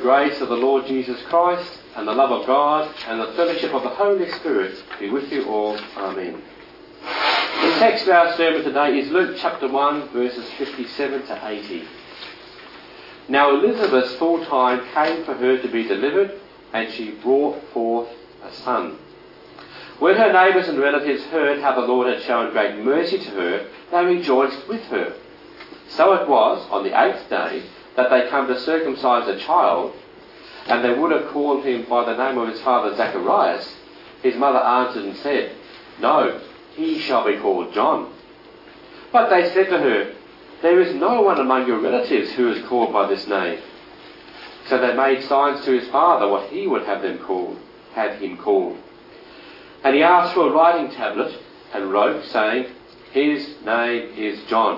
grace of the Lord Jesus Christ, and the love of God, and the fellowship of the Holy Spirit be with you all. Amen. The text of our sermon today is Luke chapter 1, verses 57 to 80. Now Elizabeth's full time came for her to be delivered, and she brought forth a son. When her neighbours and relatives heard how the Lord had shown great mercy to her, they rejoiced with her. So it was, on the 8th day, that they come to circumcise a child, and they would have called him by the name of his father Zacharias. His mother answered and said, "No, he shall be called John." But they said to her, "There is no one among your relatives who is called by this name." So they made signs to his father what he would have him called. And he asked for a writing tablet and wrote, saying, "His name is John."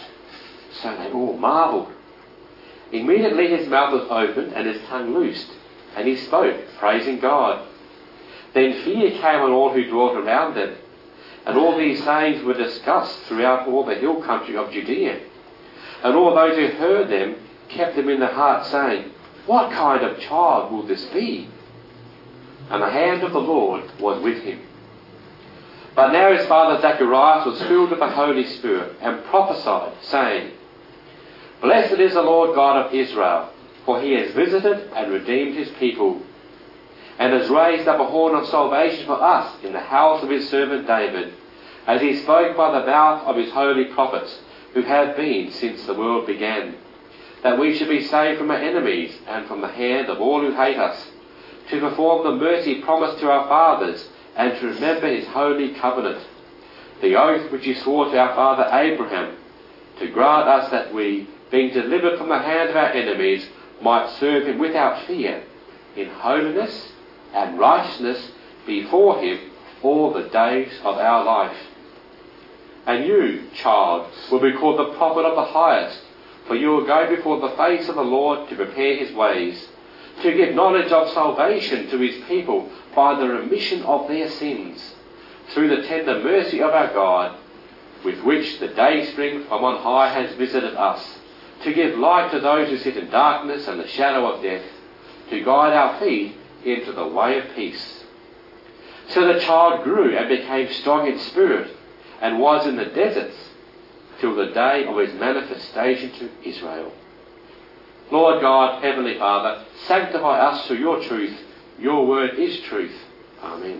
So they all marvelled. Immediately his mouth was opened and his tongue loosed, and he spoke, praising God. Then fear came on all who dwelt around them, and all these sayings were discussed throughout all the hill country of Judea. And all those who heard them kept them in their hearts, saying, "What kind of child will this be?" And the hand of the Lord was with him. But now his father Zacharias was filled with the Holy Spirit, and prophesied, saying, "Blessed is the Lord God of Israel, for he has visited and redeemed his people, and has raised up a horn of salvation for us in the house of his servant David, as he spoke by the mouth of his holy prophets, who have been since the world began, that we should be saved from our enemies and from the hand of all who hate us, to perform the mercy promised to our fathers, and to remember his holy covenant, the oath which he swore to our father Abraham, to grant us that we, being delivered from the hand of our enemies, might serve him without fear, in holiness and righteousness before him all the days of our life. And you, child, will be called the prophet of the highest, for you will go before the face of the Lord to prepare his ways, to give knowledge of salvation to his people by the remission of their sins, through the tender mercy of our God, with which the day spring from on high has visited us, to give light to those who sit in darkness and the shadow of death, to guide our feet into the way of peace." So the child grew and became strong in spirit, and was in the deserts till the day of his manifestation to Israel. Lord God, Heavenly Father, sanctify us through your truth. Your word is truth. Amen.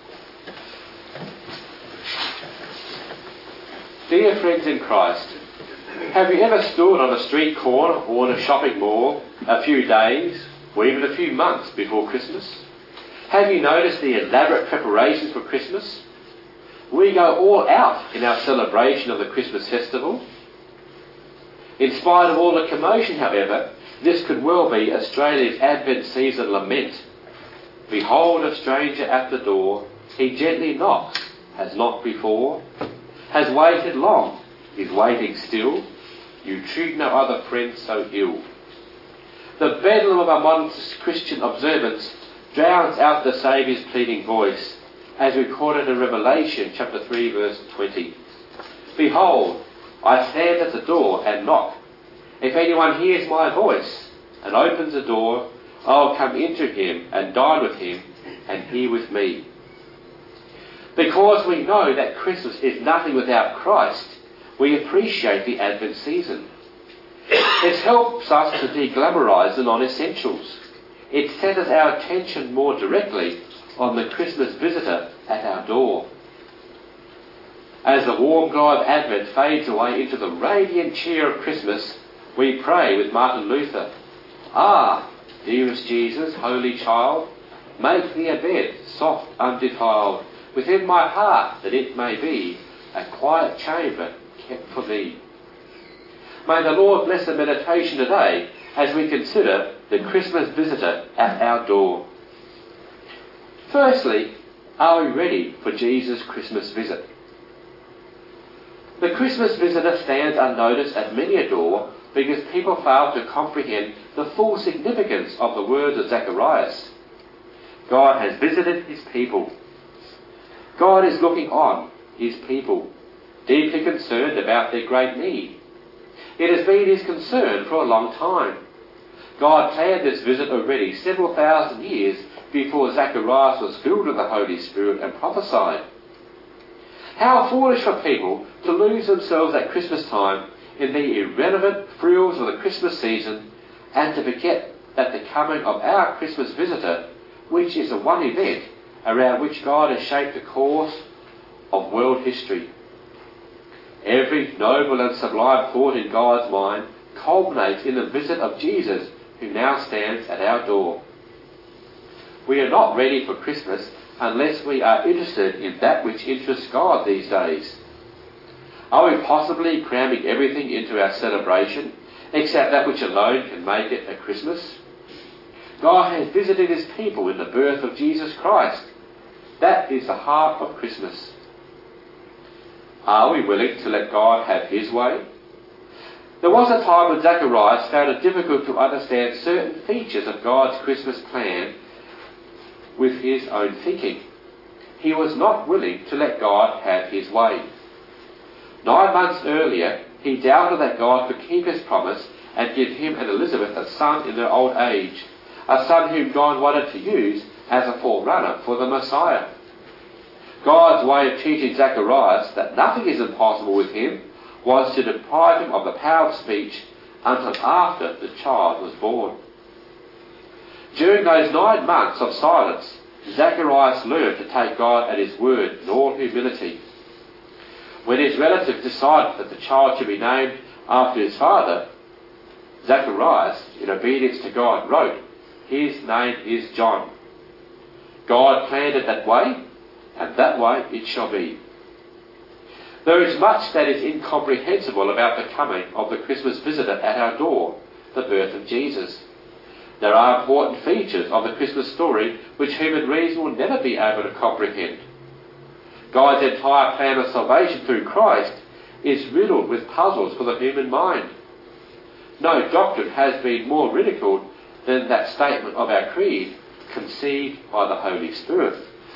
Dear friends in Christ, have you ever stood on a street corner or in a shopping mall a few days or even a few months before Christmas? Have you noticed the elaborate preparations for Christmas? We go all out in our celebration of the Christmas festival. In spite of all the commotion, however, this could well be Australia's Advent season lament. "Behold a stranger at the door, he gently knocks, has knocked before, has waited long, is waiting still, you treat no other friend so ill." The bedlam of our modern Christian observance drowns out the Saviour's pleading voice, as recorded in Revelation chapter 3 verse 20. "Behold, I stand at the door and knock. If anyone hears my voice and opens the door, I will come into him and dine with him, and he with me." Because we know that Christmas is nothing without Christ, we appreciate the Advent season. It helps us to deglamorise the non-essentials. It centres our attention more directly on the Christmas visitor at our door. As the warm glow of Advent fades away into the radiant cheer of Christmas, we pray with Martin Luther, "Ah, dearest Jesus, holy child, make thee a bed, soft, undefiled, within my heart, that it may be a quiet chamber kept for thee." May the Lord bless the meditation today as we consider the Christmas visitor at our door. Firstly, are we ready for Jesus' Christmas visit? The Christmas visitor stands unnoticed at many a door because people fail to comprehend the full significance of the words of Zacharias. God has visited his people. God is looking on his people, deeply concerned about their great need. It has been his concern for a long time. God planned this visit already several thousand years before Zacharias was filled with the Holy Spirit and prophesied. How foolish for people to lose themselves at Christmas time in the irrelevant frills of the Christmas season and to forget that the coming of our Christmas visitor, which is the one event around which God has shaped the course of world history. Every noble and sublime thought in God's mind culminates in the visit of Jesus, who now stands at our door. We are not ready for Christmas unless we are interested in that which interests God these days. Are we possibly cramming everything into our celebration, except that which alone can make it a Christmas? God has visited his people in the birth of Jesus Christ. That is the heart of Christmas. Are we willing to let God have his way? There was a time when Zacharias found it difficult to understand certain features of God's Christmas plan with his own thinking. He was not willing to let God have his way. 9 months earlier, he doubted that God could keep his promise and give him and Elizabeth a son in their old age, a son whom God wanted to use as a forerunner for the Messiah. God's way of teaching Zacharias that nothing is impossible with him was to deprive him of the power of speech until after the child was born. During those 9 months of silence, Zacharias learned to take God at his word in all humility. When his relatives decided that the child should be named after his father, Zacharias, in obedience to God, wrote, "His name is John." God planned it that way, and that way it shall be. There is much that is incomprehensible about the coming of the Christmas visitor at our door, the birth of Jesus. There are important features of the Christmas story which human reason will never be able to comprehend. God's entire plan of salvation through Christ is riddled with puzzles for the human mind. No doctrine has been more ridiculed than that statement of our creed, conceived by the Holy Spirit.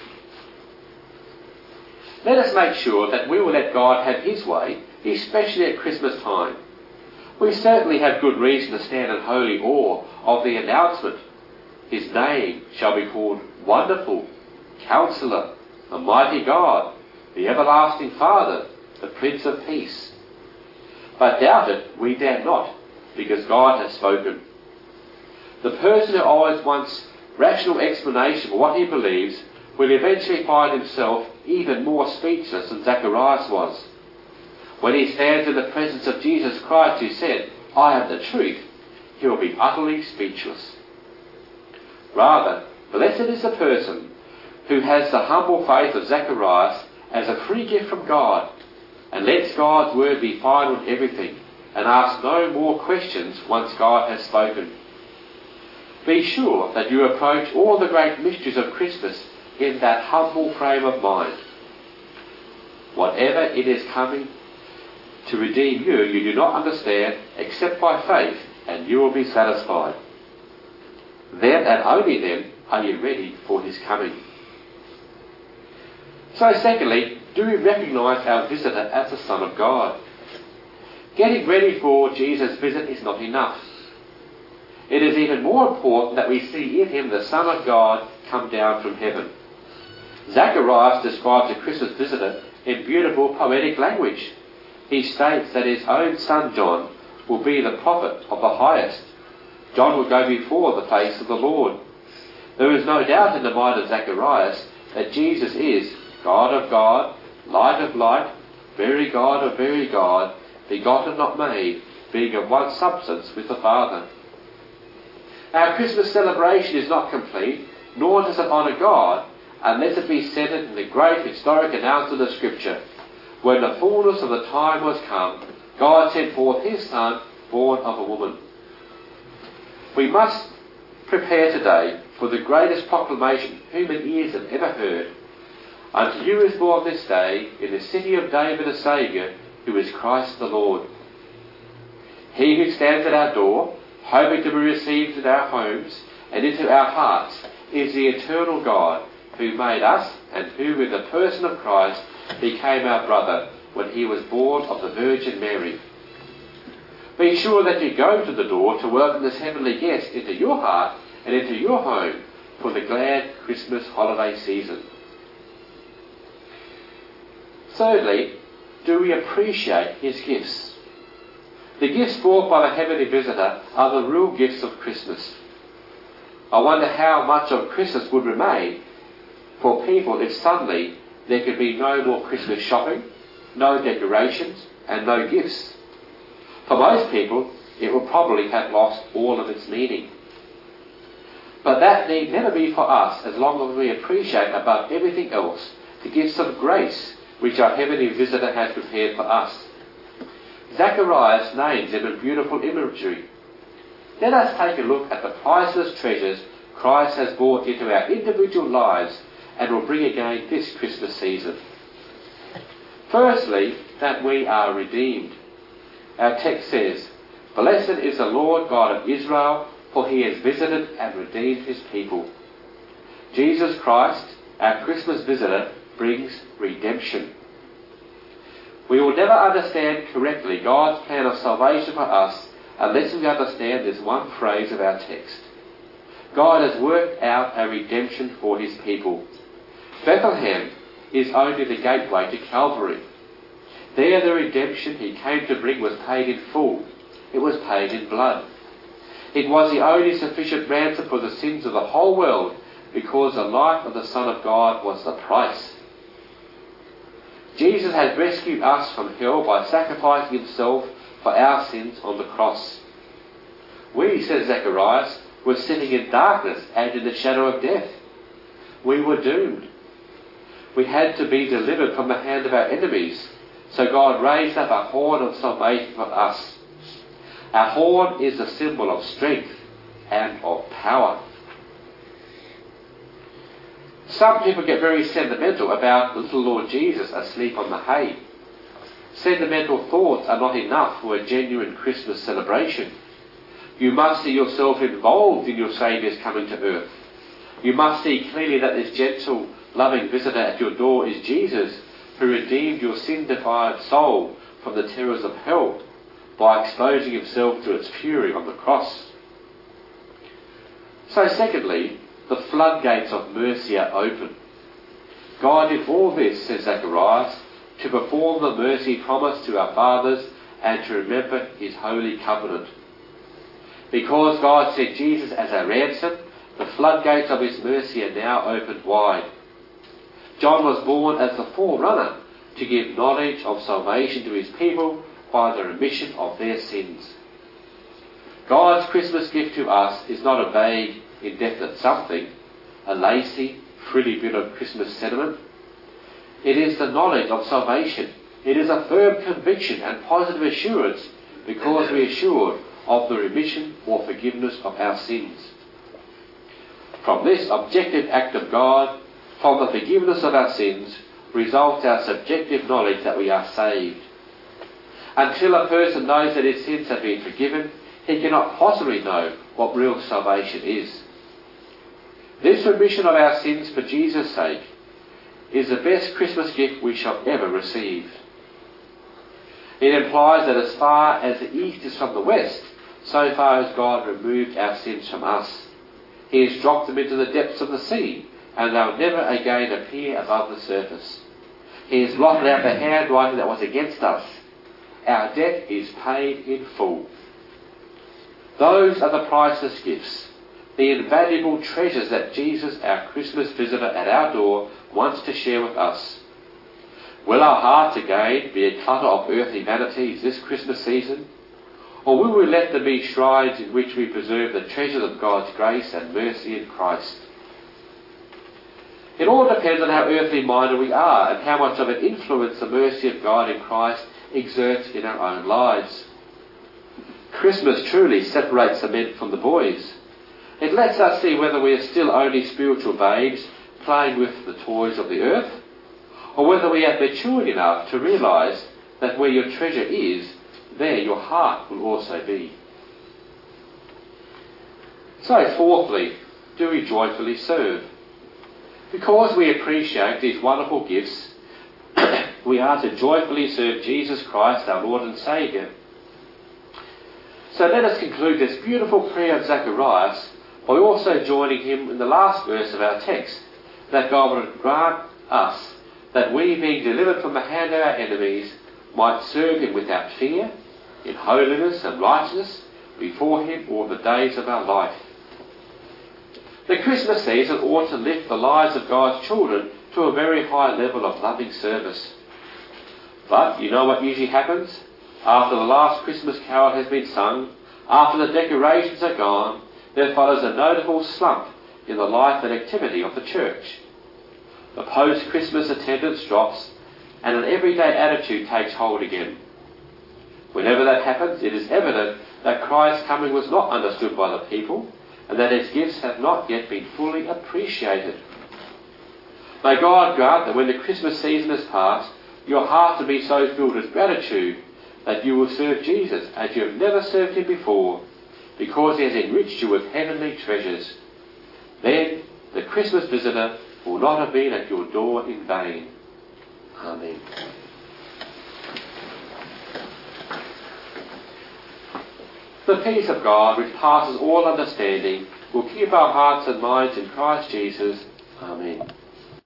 Let us make sure that we will let God have his way, especially at Christmas time. We certainly have good reason to stand in holy awe of the announcement, "His name shall be called Wonderful, Counselor, the Mighty God, the Everlasting Father, the Prince of Peace." But doubt it we dare not, because God has spoken. The person who always wants rational explanation for what he believes will eventually find himself even more speechless than Zacharias was. When he stands in the presence of Jesus Christ, who said, "I am the truth," he will be utterly speechless. Rather, blessed is the person who has the humble faith of Zacharias as a free gift from God, and lets God's word be final in everything, and asks no more questions once God has spoken. Be sure that you approach all the great mysteries of Christmas in that humble frame of mind. Whatever it is coming to redeem you, you do not understand, except by faith, and you will be satisfied. Then and only then are you ready for his coming. So secondly, do we recognise our visitor as the Son of God? Getting ready for Jesus' visit is not enough. It is even more important that we see in him the Son of God come down from heaven. Zacharias describes the Christmas visitor in beautiful poetic language. He states that his own son John will be the prophet of the highest. John will go before the face of the Lord. There is no doubt in the mind of Zacharias that Jesus is God of God, light of light, very God of very God, begotten not made, being of one substance with the Father. Our Christmas celebration is not complete, nor does it honour God, unless it be centred in the great historic announcement of Scripture. When the fullness of the time was come, God sent forth his Son, born of a woman. We must prepare today for the greatest proclamation human ears have ever heard. Unto you is born this day in the city of David a Saviour, who is Christ the Lord. He who stands at our door, hoping to be received in our homes and into our hearts, is the eternal God, who made us and who in the person of Christ became our brother when he was born of the Virgin Mary. Be sure that you go to the door to welcome this heavenly guest into your heart and into your home for the glad Christmas holiday season. Thirdly, do we appreciate his gifts? The gifts brought by the heavenly visitor are the real gifts of Christmas. I wonder how much of Christmas would remain for people if suddenly there could be no more Christmas shopping, no decorations, and no gifts. For most people, it will probably have lost all of its meaning. But that need never be for us as long as we appreciate above everything else the gifts of grace which our heavenly visitor has prepared for us. Zacharias names them in beautiful imagery. Let us take a look at the priceless treasures Christ has brought into our individual lives and will bring again this Christmas season. Firstly, that we are redeemed. Our text says, "Blessed is the Lord God of Israel, for he has visited and redeemed his people." Jesus Christ, our Christmas visitor, brings redemption. We will never understand correctly God's plan of salvation for us unless we understand this one phrase of our text. God has worked out a redemption for his people. Bethlehem is only the gateway to Calvary. There the redemption he came to bring was paid in full. It was paid in blood. It was the only sufficient ransom for the sins of the whole world, because the life of the Son of God was the price. Jesus has rescued us from hell by sacrificing himself for our sins on the cross. We, says Zacharias, were sitting in darkness and in the shadow of death. We were doomed. We had to be delivered from the hand of our enemies, so God raised up a horn of salvation for us. Our horn is a symbol of strength and of power. Some people get very sentimental about the little Lord Jesus asleep on the hay. Sentimental thoughts are not enough for a genuine Christmas celebration. You must see yourself involved in your Saviour's coming to earth. You must see clearly that this gentle, loving visitor at your door is Jesus, who redeemed your sin-defiled soul from the terrors of hell by exposing himself to its fury on the cross. So secondly, the floodgates of mercy are open. God did all this, says Zacharias, to perform the mercy promised to our fathers and to remember his holy covenant. Because God sent Jesus as a ransom, the floodgates of his mercy are now opened wide. John was born as the forerunner to give knowledge of salvation to his people by the remission of their sins. God's Christmas gift to us is not a vague, indefinite something, a lacy, frilly bit of Christmas sentiment. It is the knowledge of salvation. It is a firm conviction and positive assurance because we are assured of the remission or forgiveness of our sins. From this objective act of God, from the forgiveness of our sins, results our subjective knowledge that we are saved. Until a person knows that his sins have been forgiven, he cannot possibly know what real salvation is. This remission of our sins for Jesus' sake is the best Christmas gift we shall ever receive. It implies that as far as the east is from the west, so far has God removed our sins from us. He has dropped them into the depths of the sea, and they'll never again appear above the surface. He has blotted out the handwriting that was against us. Our debt is paid in full. Those are the priceless gifts, the invaluable treasures that Jesus, our Christmas visitor at our door, wants to share with us. Will our hearts again be a clutter of earthly vanities this Christmas season? Or will we let them be shrines in which we preserve the treasures of God's grace and mercy in Christ? It all depends on how earthly minded we are and how much of an influence the mercy of God in Christ exerts in our own lives. Christmas truly separates the men from the boys. It lets us see whether we are still only spiritual babes playing with the toys of the earth, or whether we have matured enough to realise that where your treasure is, there your heart will also be. So fourthly, do we joyfully serve? Because we appreciate these wonderful gifts, we are to joyfully serve Jesus Christ, our Lord and Saviour. So let us conclude this beautiful prayer of Zacharias by also joining him in the last verse of our text, that God would grant us that we, being delivered from the hand of our enemies, might serve him without fear, in holiness and righteousness, before him all the days of our life. The Christmas season ought to lift the lives of God's children to a very high level of loving service. But you know what usually happens? After the last Christmas carol has been sung, after the decorations are gone, there follows a notable slump in the life and activity of the church. The post-Christmas attendance drops, and an everyday attitude takes hold again. Whenever that happens, it is evident that Christ's coming was not understood by the people, and that his gifts have not yet been fully appreciated. May God grant that when the Christmas season is past, your heart to be so filled with gratitude that you will serve Jesus as you have never served him before, because he has enriched you with heavenly treasures. Then the Christmas visitor will not have been at your door in vain. Amen. The peace of God, which passes all understanding, will keep our hearts and minds in Christ Jesus. Amen.